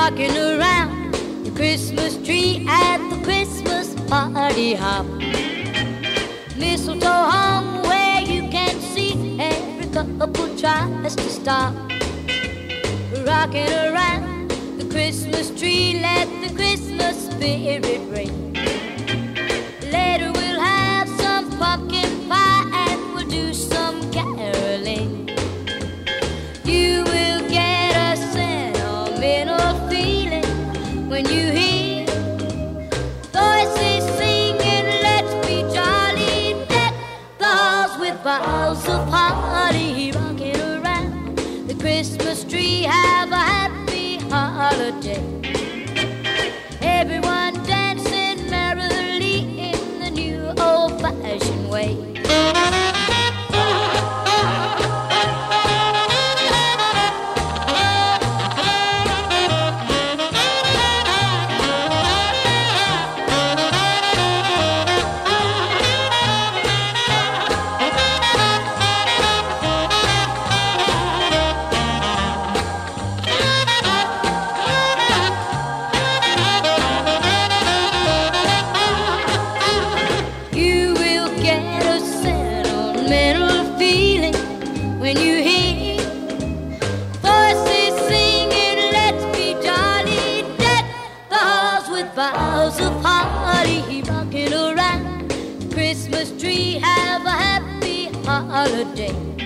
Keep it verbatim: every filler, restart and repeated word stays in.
rocking around the Christmas tree at the Christmas party hop. Mistletoe hung where you can see every couple tries to stop. Rocking around the Christmas tree, let the Christmas spirit ring. Later we'll have some pumpkin pie and we'll do some caroling. You will get a sentimental feeling when you hear voices singing, let's be jolly, deck the halls with boughs of holly. Rocking around the Christmas tree, have a happy holiday. Everyone dancing merrily in the new old-fashioned way. Feeling when you hear voices singing, let's be jolly, deck the halls with boughs of holly. Rocking around the Christmas tree, have a happy holiday.